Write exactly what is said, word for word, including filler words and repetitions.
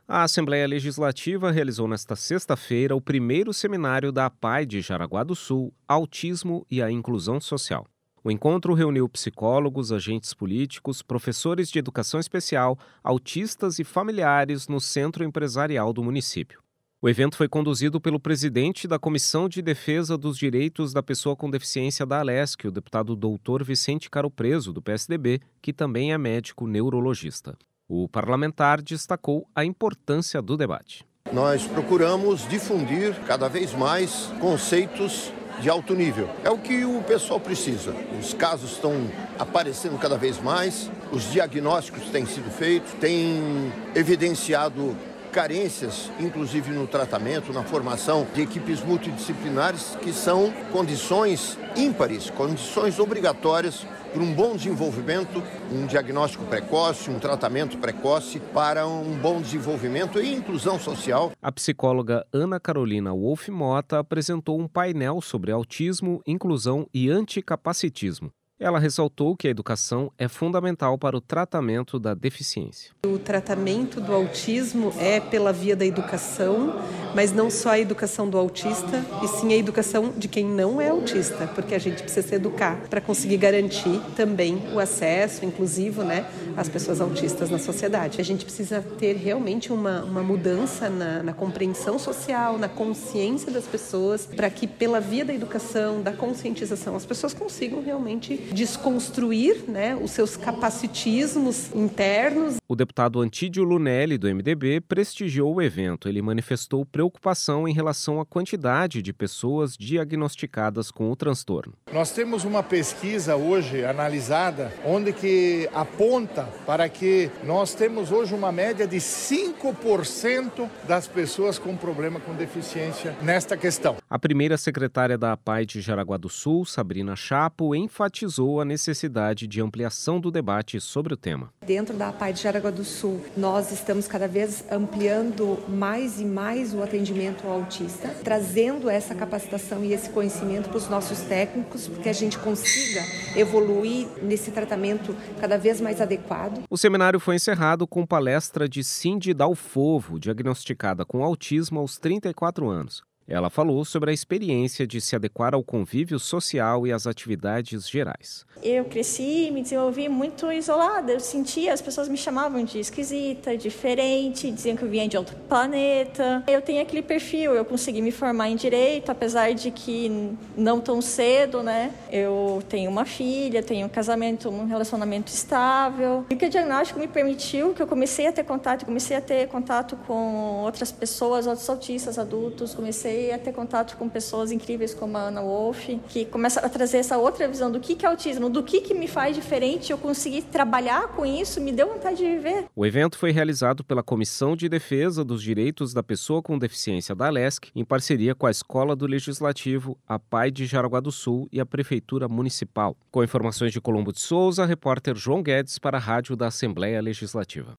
A Assembleia Legislativa realizou nesta sexta-feira o primeiro seminário da APAE de Jaraguá do Sul, Autismo e a Inclusão Social. O encontro reuniu psicólogos, agentes políticos, professores de educação especial, autistas e familiares no centro empresarial do município. O evento foi conduzido pelo presidente da Comissão de Defesa dos Direitos da Pessoa com Deficiência da Alesc, o deputado doutor Vicente Caro Preso, do P S D B, que também é médico neurologista. O parlamentar destacou a importância do debate. Nós procuramos difundir cada vez mais conceitos de alto nível. É o que o pessoal precisa. Os casos estão aparecendo cada vez mais, os diagnósticos têm sido feitos, têm evidenciado carências, inclusive no tratamento, na formação de equipes multidisciplinares, que são condições ímpares, condições obrigatórias para um bom desenvolvimento, um diagnóstico precoce, um tratamento precoce para um bom desenvolvimento e inclusão social. A psicóloga Ana Carolina Wolff Mota apresentou um painel sobre autismo, inclusão e anticapacitismo. Ela ressaltou que a educação é fundamental para o tratamento da deficiência. O tratamento do autismo é pela via da educação, mas não só a educação do autista, e sim a educação de quem não é autista, porque a gente precisa se educar para conseguir garantir também o acesso inclusivo, né, às pessoas autistas na sociedade. A gente precisa ter realmente uma, uma mudança na, na compreensão social, na consciência das pessoas, para que pela via da educação, da conscientização, as pessoas consigam realmente desconstruir, né, os seus capacitismos internos. O deputado Antídio Lunelli, do M D B, prestigiou o evento. Ele manifestou preocupação em relação à quantidade de pessoas diagnosticadas com o transtorno. Nós temos uma pesquisa hoje analisada, onde que aponta para que nós temos hoje uma média de cinco por cento das pessoas com problema com deficiência nesta questão. A primeira secretária da APAE de Jaraguá do Sul, Sabrina Chapo, enfatizou a necessidade de ampliação do debate sobre o tema. Dentro da APAE de Jaraguá do Sul, nós estamos cada vez ampliando mais e mais o atendimento ao autista, trazendo essa capacitação e esse conhecimento para os nossos técnicos, para que a gente consiga evoluir nesse tratamento cada vez mais adequado. O seminário foi encerrado com palestra de Cindy Dalfovo, diagnosticada com autismo aos trinta e quatro anos. Ela falou sobre a experiência de se adequar ao convívio social e às atividades gerais. Eu cresci e me desenvolvi muito isolada. Eu sentia, as pessoas me chamavam de esquisita, diferente, diziam que eu vinha de outro planeta. Eu tenho aquele perfil, eu consegui me formar em direito, apesar de que não tão cedo, né? Eu tenho uma filha, tenho um casamento, um relacionamento estável. E o que o diagnóstico me permitiu, que eu comecei a ter contato, comecei a ter contato com outras pessoas, outros autistas adultos, comecei a ter contato com pessoas incríveis como a Ana Wolff, que começaram a trazer essa outra visão do que é autismo, do que, que me faz diferente, eu consegui trabalhar com isso, me deu vontade de viver. O evento foi realizado pela Comissão de Defesa dos Direitos da Pessoa com Deficiência da Alesc, em parceria com a Escola do Legislativo, a APAE de Jaraguá do Sul e a Prefeitura Municipal. Com informações de Colombo de Souza, repórter João Guedes para a Rádio da Assembleia Legislativa.